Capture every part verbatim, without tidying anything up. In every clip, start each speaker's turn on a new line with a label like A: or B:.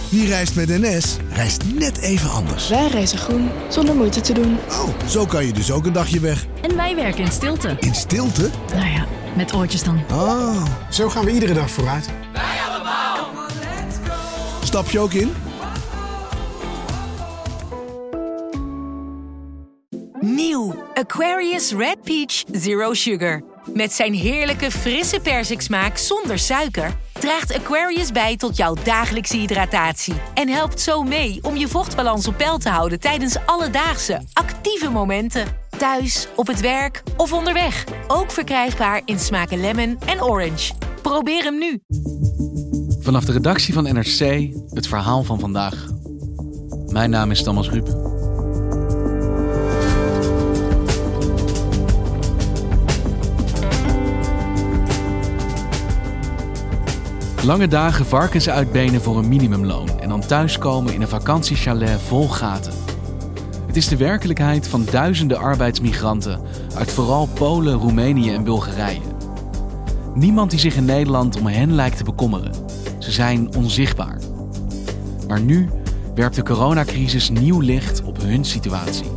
A: Wie reist met N S, reist net even anders.
B: Wij reizen groen, zonder moeite te doen.
A: Oh, zo kan je dus ook een dagje weg.
C: En wij werken in stilte.
A: In stilte?
C: Nou ja, met oortjes dan.
A: Oh.
D: Zo gaan we iedere dag vooruit.
E: Wij allemaal.
A: Stap je ook in?
F: Nieuw Aquarius Red Peach Zero Sugar. Met zijn heerlijke frisse persiksmaak zonder suiker draagt Aquarius bij tot jouw dagelijkse hydratatie. En helpt zo mee om je vochtbalans op peil te houden tijdens alledaagse, actieve momenten. Thuis, op het werk of onderweg. Ook verkrijgbaar in smaken lemon en orange. Probeer hem nu.
G: Vanaf de redactie van N R C, het verhaal van vandaag. Mijn naam is Thomas Ruip. Lange dagen varkens uitbenen voor een minimumloon en dan thuiskomen in een vakantiechalet vol gaten. Het is de werkelijkheid van duizenden arbeidsmigranten uit vooral Polen, Roemenië en Bulgarije. Niemand die zich in Nederland om hen lijkt te bekommeren. Ze zijn onzichtbaar. Maar nu werpt de coronacrisis nieuw licht op hun situatie.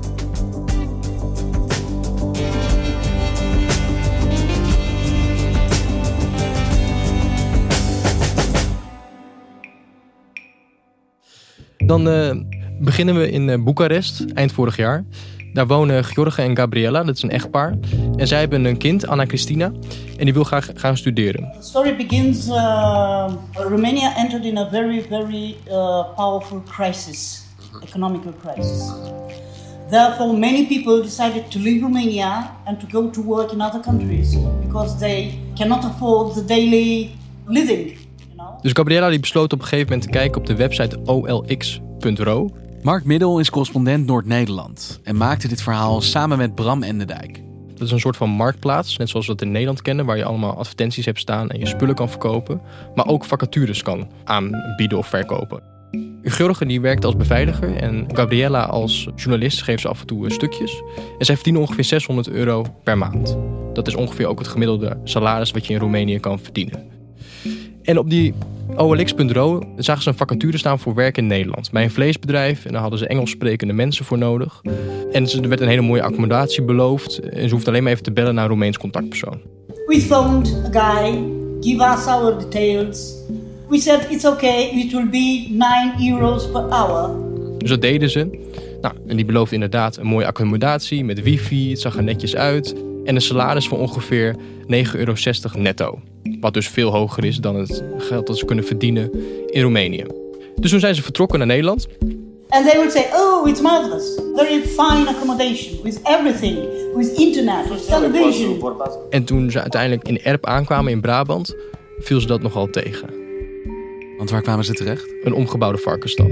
H: Dan uh, beginnen we in uh, Boekarest, eind vorig jaar. Daar wonen George en Gabriela, dat is een echtpaar. En zij hebben een kind, Anna Cristina, en die wil graag gaan studeren.
I: The story begins, uh, Romania entered in a very, very uh, powerful crisis, economical crisis. Therefore, many people decided to leave Romania and to go to work in other countries because they cannot afford the daily living.
H: Dus Gabriela die besloot op een gegeven moment te kijken op de website O L X punt R O.
G: Mark Middel is correspondent Noord-Nederland en maakte dit verhaal samen met Bram Enderdijk.
H: Dat is een soort van marktplaats, net zoals we dat in Nederland kennen, waar je allemaal advertenties hebt staan en je spullen kan verkopen, maar ook vacatures kan aanbieden of verkopen. George die werkt als beveiliger en Gabriela als journalist geeft ze af en toe stukjes. En zij verdienen ongeveer zeshonderd euro per maand. Dat is ongeveer ook het gemiddelde salaris wat je in Roemenië kan verdienen. En op die O L X punt R O zagen ze een vacature staan voor werk in Nederland. Bij een vleesbedrijf en daar hadden ze Engels sprekende mensen voor nodig. En er werd een hele mooie accommodatie beloofd. En ze hoefde alleen maar even te bellen naar een Roemeens contactpersoon.
I: We phoned a guy, give us our details. We said it's okay, it will be nine euros per hour.
H: Dus dat deden ze. Nou, en die beloofde inderdaad een mooie accommodatie met wifi. Het zag er netjes uit. En een salaris van ongeveer negen euro zestig netto. Wat dus veel hoger is dan het geld dat ze kunnen verdienen in Roemenië. Dus toen zijn ze vertrokken naar Nederland.
I: And they would say, oh, it's marvelous. Very fine accommodation, with everything. With internet, with television.
H: En toen ze uiteindelijk in Erp aankwamen in Brabant, viel ze dat nogal tegen.
G: Want waar kwamen ze terecht?
H: Een omgebouwde varkensstal.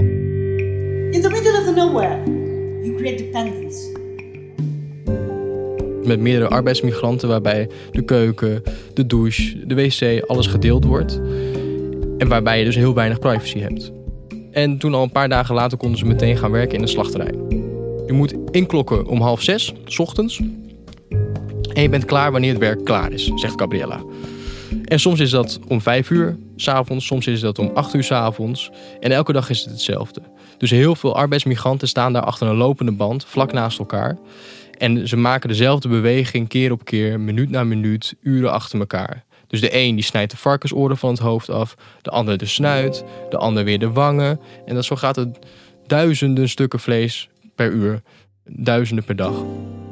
I: In the middle of the nowhere, you create dependence.
H: Met meerdere arbeidsmigranten waarbij de keuken, de douche, de wc, alles gedeeld wordt. En waarbij je dus heel weinig privacy hebt. En toen al een paar dagen later konden ze meteen gaan werken in een slachterij. Je moet inklokken om half zes, 's ochtends. En je bent klaar wanneer het werk klaar is, zegt Gabriela. En soms is dat om vijf uur 's avonds, soms is dat om acht uur 's avonds. En elke dag is het hetzelfde. Dus heel veel arbeidsmigranten staan daar achter een lopende band, vlak naast elkaar. En ze maken dezelfde beweging keer op keer, minuut na minuut, uren achter elkaar. Dus de een die snijdt de varkensoren van het hoofd af, de ander de snuit, de ander weer de wangen. En dat zo gaat het duizenden stukken vlees per uur, duizenden per dag.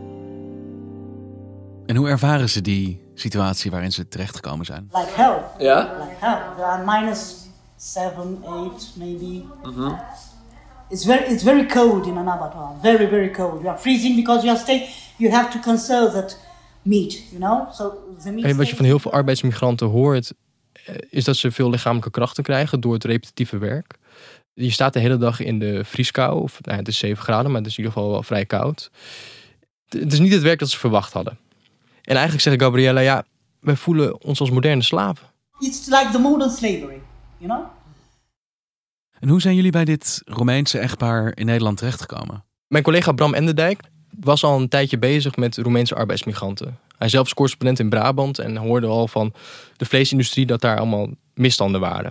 G: En hoe ervaren ze die situatie waarin ze terechtgekomen zijn?
I: Like hell.
E: Ja?
I: Like hell. There are minus seven, eight, maybe.
E: Mm-hmm.
I: It's very, it's very cold in an abattoir. Very, very cold. You are freezing because you are stay. You have to conserve that meat, you know. So the meat.
H: En wat je van heel veel arbeidsmigranten hoort, is dat ze veel lichamelijke krachten krijgen door het repetitieve werk. Je staat de hele dag in de vrieskou, of nou, het is zeven graden, maar het is in ieder geval wel vrij koud. Het is niet het werk dat ze verwacht hadden. En eigenlijk zegt Gabriela, ja, wij voelen ons als moderne slaven.
I: It's like the modern slavery, you know.
G: En hoe zijn jullie bij dit Roemeense echtpaar in Nederland terechtgekomen?
H: Mijn collega Bram Enderdijk was al een tijdje bezig met Roemeense arbeidsmigranten. Hij zelf is correspondent in Brabant en hoorde al van de vleesindustrie dat daar allemaal misstanden waren.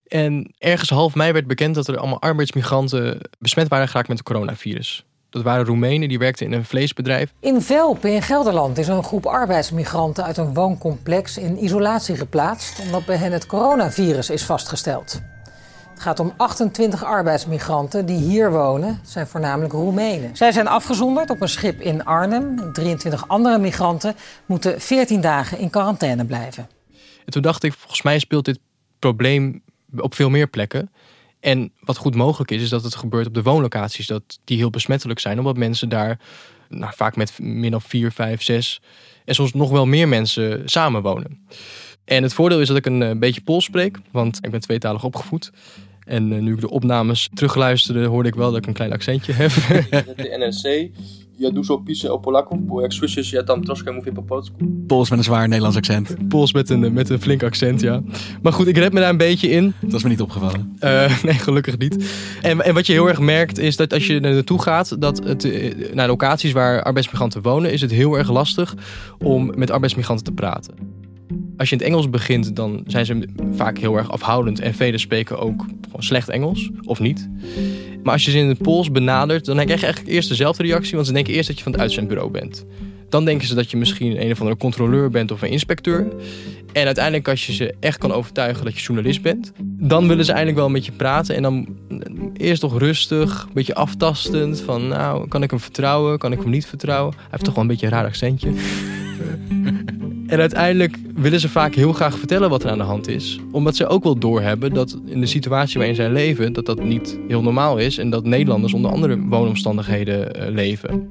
H: En ergens half mei werd bekend dat er allemaal arbeidsmigranten besmet waren geraakt met het coronavirus. Dat waren Roemenen, die werkten in een vleesbedrijf.
E: In Velpen in Gelderland is een groep arbeidsmigranten uit een wooncomplex in isolatie geplaatst, omdat bij hen het coronavirus is vastgesteld. Het gaat om achtentwintig arbeidsmigranten die hier wonen. Het zijn voornamelijk Roemenen. Zij zijn afgezonderd op een schip in Arnhem. drieëntwintig andere migranten moeten veertien dagen in quarantaine blijven.
H: En toen dacht ik, volgens mij speelt dit probleem op veel meer plekken. En wat goed mogelijk is, is dat het gebeurt op de woonlocaties. Dat die heel besmettelijk zijn, omdat mensen daar nou, vaak met min of vier, vijf, zes... en soms nog wel meer mensen samenwonen. En het voordeel is dat ik een, een beetje Pools spreek, want ik ben tweetalig opgevoed. En uh, nu ik de opnames terugluisterde, hoorde ik wel dat ik een klein accentje heb.
J: De N R C, ja dużo pisze o Polaków, bo jak słyszysz, ja tam troszkę mówię po polsku.
G: Pools met een zwaar Nederlands accent.
H: Pools met een, met een flink accent, ja. Maar goed, ik red me daar een beetje in.
G: Dat is me niet opgevallen.
H: Uh, nee, gelukkig niet. En, en wat je heel erg merkt, is dat als je er naartoe gaat, dat het, naar locaties waar arbeidsmigranten wonen, is het heel erg lastig om met arbeidsmigranten te praten. Als je in het Engels begint, dan zijn ze vaak heel erg afhoudend. En velen spreken ook gewoon slecht Engels, of niet. Maar als je ze in het Pools benadert, dan krijg je eigenlijk eerst dezelfde reactie. Want ze denken eerst dat je van het uitzendbureau bent. Dan denken ze dat je misschien een of andere controleur bent of een inspecteur. En uiteindelijk, als je ze echt kan overtuigen dat je journalist bent, dan willen ze eindelijk wel met je praten. En dan eerst toch rustig, een beetje aftastend. Van nou, kan ik hem vertrouwen? Kan ik hem niet vertrouwen? Hij heeft toch wel een beetje een raar accentje. En uiteindelijk willen ze vaak heel graag vertellen wat er aan de hand is. Omdat ze ook wel doorhebben dat in de situatie waarin zij leven, dat dat niet heel normaal is. En dat Nederlanders onder andere woonomstandigheden uh, leven.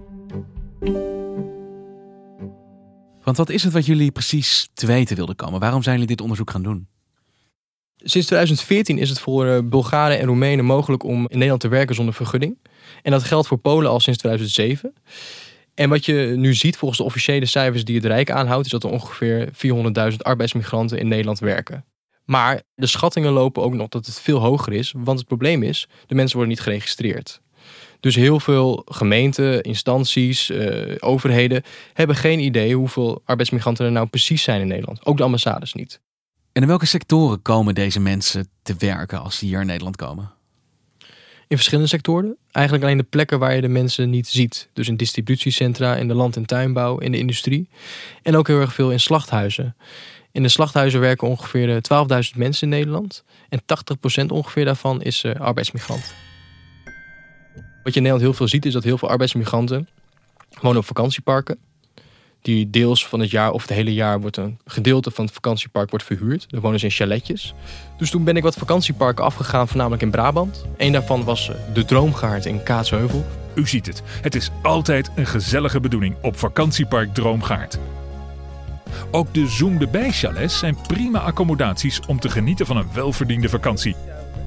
G: Want wat is het wat jullie precies te weten wilden komen? Waarom zijn jullie dit onderzoek gaan doen?
H: Sinds twintig veertien is het voor uh, Bulgaren en Roemenen mogelijk om in Nederland te werken zonder vergunning. En dat geldt voor Polen al sinds twintig zeven. En wat je nu ziet volgens de officiële cijfers die het Rijk aanhoudt, is dat er ongeveer vierhonderdduizend arbeidsmigranten in Nederland werken. Maar de schattingen lopen ook nog dat het veel hoger is, want het probleem is, de mensen worden niet geregistreerd. Dus heel veel gemeenten, instanties, uh, overheden hebben geen idee hoeveel arbeidsmigranten er nou precies zijn in Nederland. Ook de ambassades niet.
G: En in welke sectoren komen deze mensen te werken als ze hier in Nederland komen?
H: In verschillende sectoren. Eigenlijk alleen de plekken waar je de mensen niet ziet. Dus in distributiecentra, in de land- en tuinbouw, in de industrie. En ook heel erg veel in slachthuizen. In de slachthuizen werken ongeveer twaalfduizend mensen in Nederland. En tachtig procent ongeveer daarvan is uh, arbeidsmigrant. Wat je in Nederland heel veel ziet, is dat heel veel arbeidsmigranten wonen op vakantieparken. Die deels van het jaar of het hele jaar wordt een gedeelte van het vakantiepark wordt verhuurd. Daar wonen ze in chaletjes. Dus toen ben ik wat vakantieparken afgegaan, voornamelijk in Brabant. Eén daarvan was de Droomgaard in Kaatsheuvel.
K: U ziet het. Het is altijd een gezellige bedoeling op vakantiepark Droomgaard. Ook de Zoom de Bij chalets zijn prima accommodaties om te genieten van een welverdiende vakantie.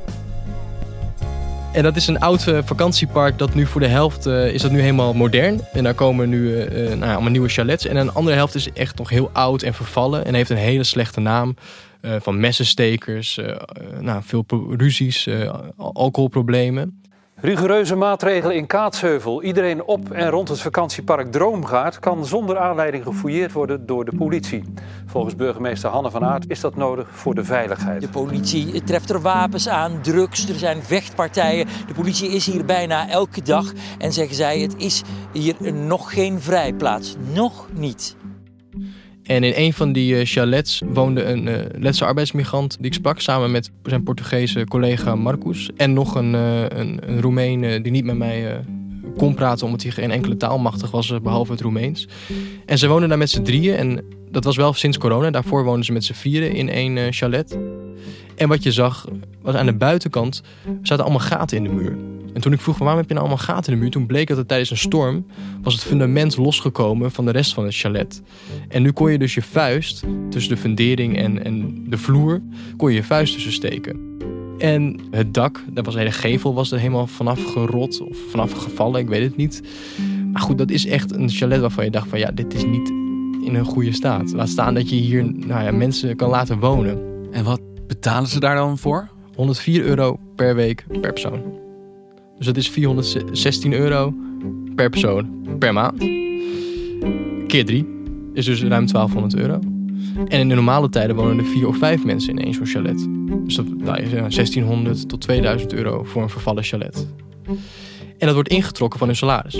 H: En dat is een oud uh, vakantiepark dat nu voor de helft uh, is dat nu helemaal modern. En daar komen nu uh, uh, nou ja, allemaal nieuwe chalets. En een andere helft is echt nog heel oud en vervallen. En heeft een hele slechte naam. Uh, van messenstekers, uh, uh, nou, veel ruzies, uh, alcoholproblemen.
L: Rigoureuze maatregelen in Kaatsheuvel. Iedereen op en rond het vakantiepark Droomgaard kan zonder aanleiding gefouilleerd worden door de politie. Volgens burgemeester Hanne van Aert is dat nodig voor de veiligheid.
M: De politie treft er wapens aan, drugs, er zijn vechtpartijen. De politie is hier bijna elke dag en zeggen zij, het is hier nog geen vrijplaats. Nog niet.
H: En in een van die chalets woonde een uh, Letse arbeidsmigrant die ik sprak samen met zijn Portugese collega Marcus. En nog een, uh, een, een Roemeen uh, die niet met mij uh, kon praten omdat hij geen enkele taal machtig was, uh, behalve het Roemeens. En ze woonden daar met z'n drieën en dat was wel sinds corona. Daarvoor woonden ze met z'n vieren in één uh, chalet. En wat je zag, was aan de buitenkant zaten allemaal gaten in de muur. En toen ik vroeg, waarom heb je nou allemaal gaten in de muur? Toen bleek dat het tijdens een storm was het fundament losgekomen van de rest van het chalet. En nu kon je dus je vuist tussen de fundering en, en de vloer, kon je je vuist tussen steken. En het dak, daar was een hele gevel, was er helemaal vanaf gerot of vanaf gevallen, ik weet het niet. Maar goed, dat is echt een chalet waarvan je dacht van ja, dit is niet in een goede staat. Laat staan dat je hier nou ja, mensen kan laten wonen.
G: En wat betalen ze daar dan voor?
H: honderdvier euro per week per persoon. Dus dat is vierhonderdzestien euro per persoon per maand. Keer drie is dus ruim twaalfhonderd euro. En in de normale tijden wonen er vier of vijf mensen in één zo'n chalet. Dus dat nou, is zestienhonderd tot tweeduizend euro voor een vervallen chalet. En dat wordt ingetrokken van hun salaris.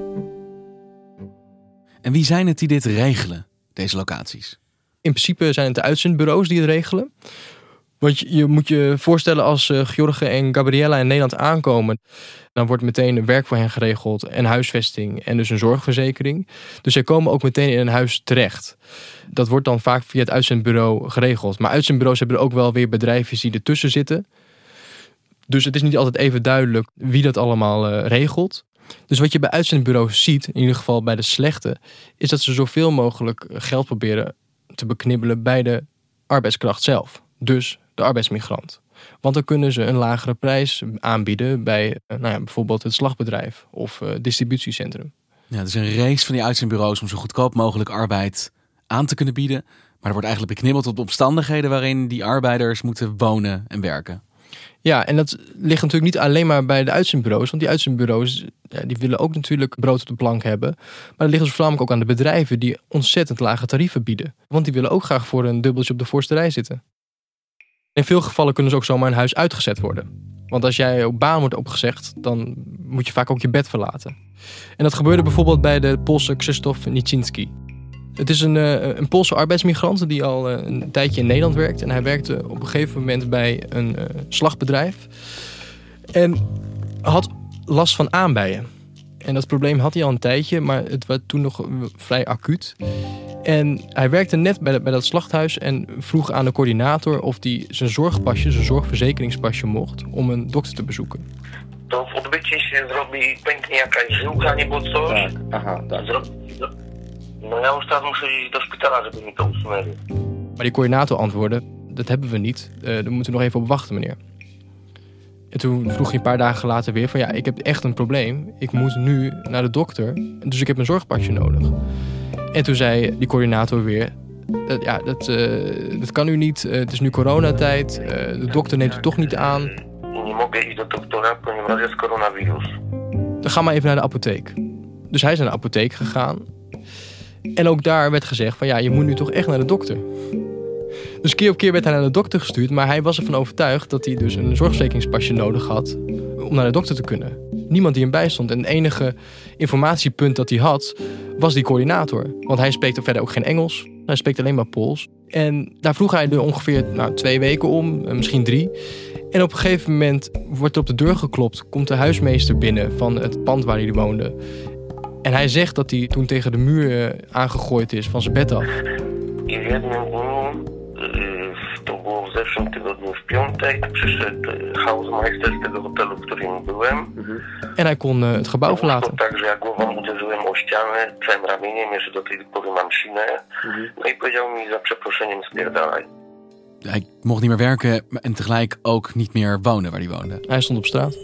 G: En wie zijn het die dit regelen, deze locaties?
H: In principe zijn het de uitzendbureaus die het regelen. Want je, je moet je voorstellen als uh, Jorge en Gabriella in Nederland aankomen. Dan wordt meteen werk voor hen geregeld en huisvesting en dus een zorgverzekering. Dus zij komen ook meteen in een huis terecht. Dat wordt dan vaak via het uitzendbureau geregeld. Maar uitzendbureaus hebben er ook wel weer bedrijfjes die ertussen zitten. Dus het is niet altijd even duidelijk wie dat allemaal uh, regelt. Dus wat je bij uitzendbureaus ziet, in ieder geval bij de slechte, is dat ze zoveel mogelijk geld proberen te beknibbelen bij de arbeidskracht zelf. Dus de arbeidsmigrant. Want dan kunnen ze een lagere prijs aanbieden bij nou ja, bijvoorbeeld het slagbedrijf of uh, distributiecentrum.
G: Ja, het is een race van die uitzendbureaus om zo goedkoop mogelijk arbeid aan te kunnen bieden. Maar er wordt eigenlijk beknibbeld op de omstandigheden waarin die arbeiders moeten wonen en werken.
H: Ja, en dat ligt natuurlijk niet alleen maar bij de uitzendbureaus. Want die uitzendbureaus ja, die willen ook natuurlijk brood op de plank hebben. Maar dat ligt dus voornamelijk ook aan de bedrijven die ontzettend lage tarieven bieden. Want die willen ook graag voor een dubbeltje op de voorste rij zitten. In veel gevallen kunnen ze ook zomaar een huis uitgezet worden. Want als jij op baan wordt opgezegd, dan moet je vaak ook je bed verlaten. En dat gebeurde bijvoorbeeld bij de Poolse Krzysztof Nicinski. Het is een, een Poolse arbeidsmigrant die al een tijdje in Nederland werkt. En hij werkte op een gegeven moment bij een uh, slagbedrijf. En had last van aanbijen. En dat probleem had hij al een tijdje, maar het was toen nog vrij acuut. En hij werkte net bij, bij dat slachthuis en vroeg aan de coördinator of hij zijn zorgpasje, zijn zorgverzekeringspasje mocht om een dokter te bezoeken.
N: To w odbycie się zrobi, pęknie jakaś żyłka albo coś.
J: Tak, aha, tak.
N: No ja już teraz muszę iść do szpitala, żeby mi to usunęli.
H: Maar die coördinator antwoordde, dat hebben we niet. Uh, daar moeten we nog even op wachten, meneer. En toen vroeg hij een paar dagen later weer van ja, ik heb echt een probleem. Ik moet nu naar de dokter, dus ik heb een zorgpasje nodig. En toen zei die coördinator weer, uh, ja, dat, uh, dat kan u niet. Uh, het is nu coronatijd. Uh, de dokter neemt u toch niet aan.
N: Nie mogę iść do doktora, ponieważ jest coronavirus.
H: Dan ga maar even naar de apotheek. Dus hij is naar de apotheek gegaan. En ook daar werd gezegd van ja, je moet nu toch echt naar de dokter. Dus keer op keer werd hij naar de dokter gestuurd, maar hij was ervan overtuigd dat hij dus een zorgverzekeringspasje nodig had om naar de dokter te kunnen. Niemand die hem bijstond. En het enige informatiepunt dat hij had, was die coördinator. Want hij spreekt verder ook geen Engels. Hij spreekt alleen maar Pools. En daar vroeg hij er ongeveer nou, twee weken om, misschien drie. En op een gegeven moment wordt er op de deur geklopt. Komt de huismeester binnen van het pand waar hij woonde. En hij zegt dat hij toen tegen de muur aangegooid is van zijn bed af.
N: To było w zeszłym tygodniu w piątek. Przyszedł hausmeister z tego hotelu, w którym byłem.
H: En hij kon uh, het gebouw verlaten.
N: Tak, że ja głową uderzyłem o ścianę, całym ramieniem, jeszcze do tej pory mam sinę. No i powiedział mi za przeproszeniem spierdalaj.
G: Hij mocht niet meer werken en tegelijk ook niet meer wonen waar hij woonde.
H: Hij stond op straat.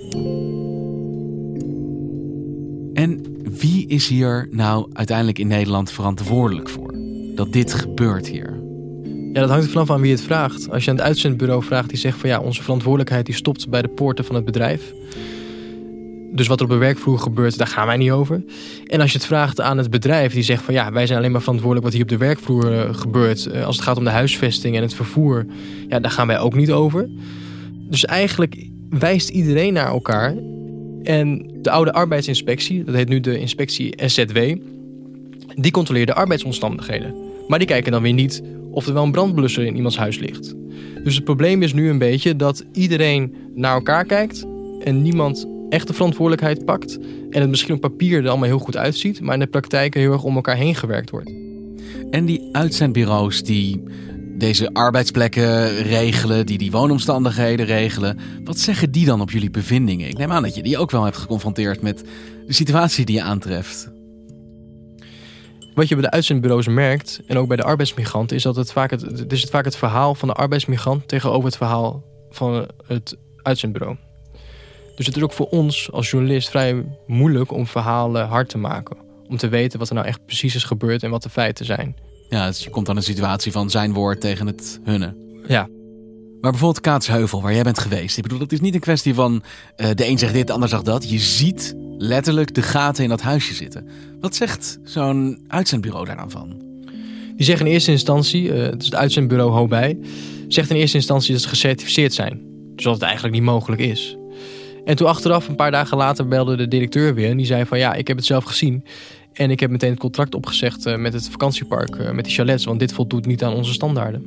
G: En wie is hier nou uiteindelijk in Nederland verantwoordelijk voor? Dat dit gebeurt hier?
H: Ja, dat hangt er vanaf aan wie het vraagt. Als je aan het uitzendbureau vraagt, die zegt van ja, onze verantwoordelijkheid die stopt bij de poorten van het bedrijf. Dus wat er op de werkvloer gebeurt, daar gaan wij niet over. En als je het vraagt aan het bedrijf, die zegt van ja, wij zijn alleen maar verantwoordelijk wat hier op de werkvloer uh, gebeurt. Uh, als het gaat om de huisvesting en het vervoer, ja, daar gaan wij ook niet over. Dus eigenlijk wijst iedereen naar elkaar. En de oude arbeidsinspectie, dat heet nu de inspectie S Z W, die controleert de arbeidsomstandigheden. Maar die kijken dan weer niet of er wel een brandblusser in iemands huis ligt. Dus het probleem is nu een beetje dat iedereen naar elkaar kijkt en niemand echt de verantwoordelijkheid pakt. En het misschien op papier er allemaal heel goed uitziet, maar in de praktijk heel erg om elkaar heen gewerkt wordt.
G: En die uitzendbureaus die deze arbeidsplekken regelen, die die woonomstandigheden regelen, wat zeggen die dan op jullie bevindingen? Ik neem aan dat je die ook wel hebt geconfronteerd met de situatie die je aantreft.
H: Wat je bij de uitzendbureaus merkt, en ook bij de arbeidsmigranten, is dat het vaak het, het is het vaak het verhaal van de arbeidsmigrant tegenover het verhaal van het uitzendbureau. Dus het is ook voor ons als journalist vrij moeilijk om verhalen hard te maken. Om te weten wat er nou echt precies is gebeurd en wat de feiten zijn.
G: Ja, dus je komt dan een situatie van zijn woord tegen het hunne.
H: Ja.
G: Maar bijvoorbeeld Kaatsheuvel, waar jij bent geweest. Ik bedoel, het is niet een kwestie van uh, de een zegt dit, de ander zegt dat. Je ziet letterlijk de gaten in dat huisje zitten. Wat zegt zo'n uitzendbureau daar dan van?
H: Die Die zeggen in eerste instantie, uh, het is het uitzendbureau Hobij, zegt in eerste instantie dat ze gecertificeerd zijn. Dus dat het eigenlijk niet mogelijk is. En toen achteraf, een paar dagen later, belde de directeur weer en die zei van ja, ik heb het zelf gezien. En ik heb meteen het contract opgezegd uh, met het vakantiepark, uh, met die chalets, want dit voldoet niet aan onze standaarden.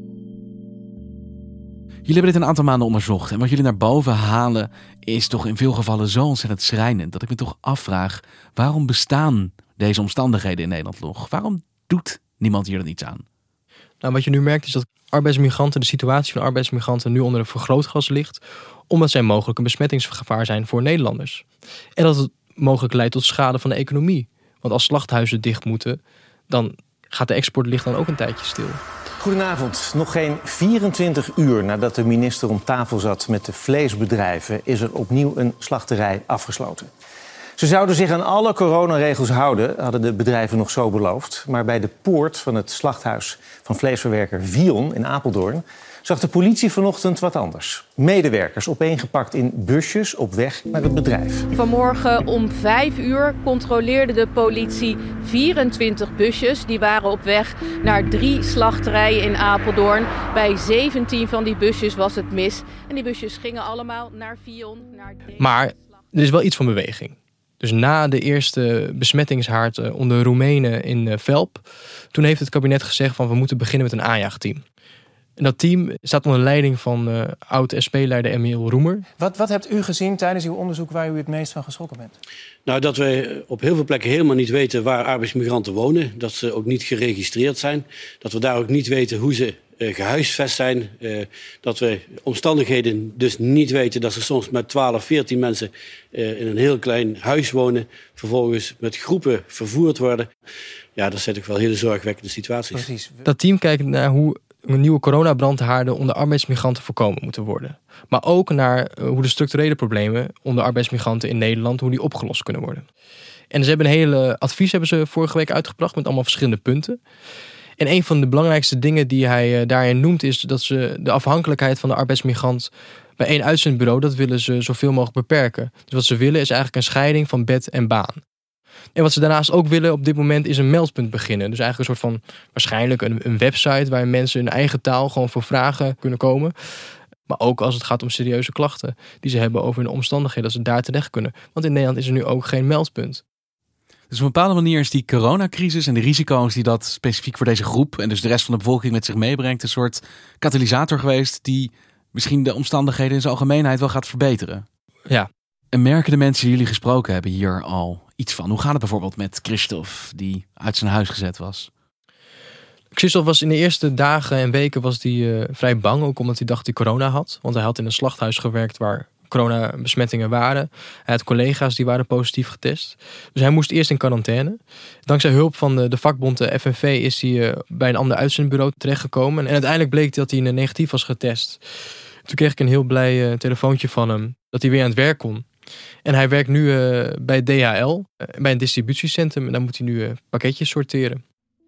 G: Jullie hebben dit een aantal maanden onderzocht. En wat jullie naar boven halen is toch in veel gevallen zo ontzettend schrijnend. Dat ik me toch afvraag, waarom bestaan deze omstandigheden in Nederland nog? Waarom doet niemand hier dan iets aan?
H: Nou, wat je nu merkt is dat arbeidsmigranten, de situatie van arbeidsmigranten nu onder een vergrootglas ligt. Omdat zij mogelijk een besmettingsgevaar zijn voor Nederlanders. En dat het mogelijk leidt tot schade van de economie. Want als slachthuizen dicht moeten, dan gaat de export ligt dan ook een tijdje stil.
O: Goedenavond. Nog geen vierentwintig uur nadat de minister om tafel zat met de vleesbedrijven, is er opnieuw een slachterij afgesloten. Ze zouden zich aan alle coronaregels houden, hadden de bedrijven nog zo beloofd. Maar bij de poort van het slachthuis van vleesverwerker Vion in Apeldoorn zag de politie vanochtend wat anders. Medewerkers opeengepakt in busjes op weg naar het bedrijf.
P: Vanmorgen om vijf uur controleerde de politie vierentwintig busjes. Die waren op weg naar drie slachterijen in Apeldoorn. Bij zeventien van die busjes was het mis. En die busjes gingen allemaal naar Vion. Naar deze...
H: Maar er is wel iets van beweging. Dus na de eerste besmettingshaard onder Roemenen in Velp, toen heeft het kabinet gezegd van we moeten beginnen met een aanjaagteam. En dat team staat onder leiding van uh, oud-S P-leider Emiel Roemer.
Q: Wat, wat hebt u gezien tijdens uw onderzoek waar u het meest van geschrokken bent?
R: Nou, dat we op heel veel plekken helemaal niet weten waar arbeidsmigranten wonen. Dat ze ook niet geregistreerd zijn. Dat we daar ook niet weten hoe ze uh, gehuisvest zijn. Uh, dat we omstandigheden dus niet weten dat ze soms met twaalf, veertien mensen uh, in een heel klein huis wonen. Vervolgens met groepen vervoerd worden. Ja, dat zijn toch wel hele zorgwekkende situaties.
H: Precies. Dat team kijkt naar hoe nieuwe coronabrandhaarden onder arbeidsmigranten voorkomen moeten worden. Maar ook naar hoe de structurele problemen onder arbeidsmigranten in Nederland, hoe die opgelost kunnen worden. En ze hebben een hele advies hebben ze vorige week uitgebracht met allemaal verschillende punten. En een van de belangrijkste dingen die hij daarin noemt is dat ze de afhankelijkheid van de arbeidsmigrant bij één uitzendbureau, dat willen ze zoveel mogelijk beperken. Dus wat ze willen is eigenlijk een scheiding van bed en baan. En wat ze daarnaast ook willen op dit moment is een meldpunt beginnen. Dus eigenlijk een soort van, waarschijnlijk een, een website waar mensen in eigen taal gewoon voor vragen kunnen komen. Maar ook als het gaat om serieuze klachten die ze hebben over hun omstandigheden, dat ze daar terecht kunnen. Want in Nederland is er nu ook geen meldpunt.
G: Dus op een bepaalde manier is die coronacrisis en de risico's die dat specifiek voor deze groep en dus de rest van de bevolking met zich meebrengt, een soort katalysator geweest die misschien de omstandigheden in zijn algemeenheid wel gaat verbeteren.
H: Ja.
G: En merken de mensen die jullie gesproken hebben hier al iets van? Hoe gaat het bijvoorbeeld met Christophe, die uit zijn huis gezet was?
H: Christophe was in de eerste dagen en weken was hij uh, vrij bang, ook omdat hij dacht dat hij corona had. Want hij had in een slachthuis gewerkt waar coronabesmettingen waren. Hij had collega's die waren positief getest. Dus hij moest eerst in quarantaine. Dankzij hulp van de, de vakbond de F N V is hij uh, bij een ander uitzendbureau terechtgekomen. En uiteindelijk bleek dat hij negatief was getest. Toen kreeg ik een heel blij uh, telefoontje van hem dat hij weer aan het werk kon. En hij werkt nu uh, bij D H L, uh, bij een distributiecentrum. En daar moet hij nu uh, pakketjes sorteren.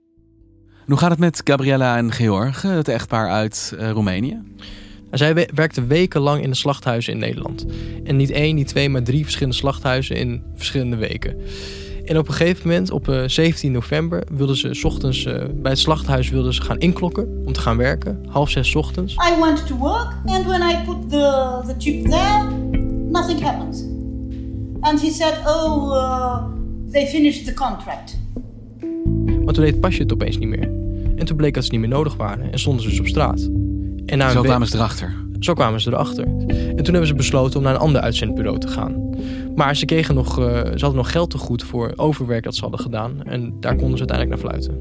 G: Hoe gaat het met Gabriella en Georg, het echtpaar uit uh, Roemenië?
H: Zij we- werkte wekenlang in de slachthuizen in Nederland. En niet één, niet twee, maar drie verschillende slachthuizen in verschillende weken. En op een gegeven moment, op uh, zeventien november, wilden ze 's ochtends uh, bij het slachthuis wilden ze gaan inklokken om te gaan werken. Half zes 's ochtends.
I: I went to work and when I put the, the chip there, nothing happened. And he said, oh, uh, they finished the contract.
H: Maar toen deed het pasje het opeens niet meer. En toen bleek dat ze niet meer nodig waren en stonden ze dus op straat. En na
G: Zo
H: week...
G: kwamen ze erachter.
H: Zo kwamen ze erachter. En toen hebben ze besloten om naar een ander uitzendbureau te gaan. Maar ze kregen nog, uh, ze hadden nog geld te goed voor overwerk dat ze hadden gedaan. En daar konden ze uiteindelijk naar fluiten.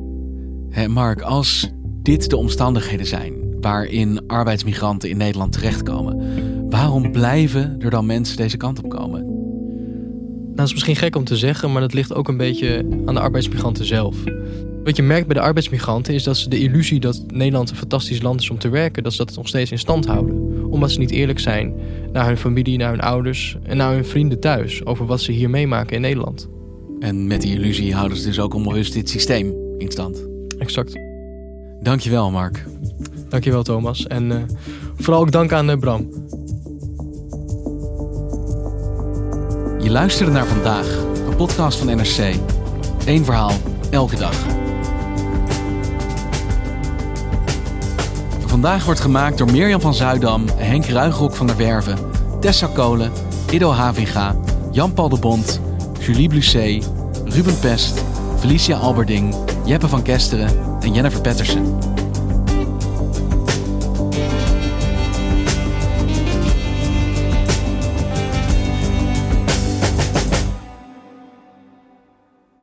G: Hé Mark, als dit de omstandigheden zijn waarin arbeidsmigranten in Nederland terechtkomen, waarom blijven er dan mensen deze kant op komen?
H: Nou, dat is misschien gek om te zeggen, maar dat ligt ook een beetje aan de arbeidsmigranten zelf. Wat je merkt bij de arbeidsmigranten is dat ze de illusie dat Nederland een fantastisch land is om te werken, dat ze dat nog steeds in stand houden. Omdat ze niet eerlijk zijn naar hun familie, naar hun ouders en naar hun vrienden thuis over wat ze hier meemaken in Nederland.
G: En met die illusie houden ze dus ook onbewust dit systeem in stand.
H: Exact.
G: Dankjewel, Mark.
H: Dankjewel, Thomas. En uh, vooral ook dank aan uh, Bram.
G: Je luisterde naar Vandaag, een podcast van N R C. Eén verhaal, elke dag. Vandaag wordt gemaakt door Mirjam van Zuidam, Henk Ruigrok van der Werven, Tessa Kolen, Ido Havinga, Jan-Paul de Bond, Julie Blusset, Ruben Pest, Felicia Alberding, Jeppe van Kesteren en Jennifer Patterson.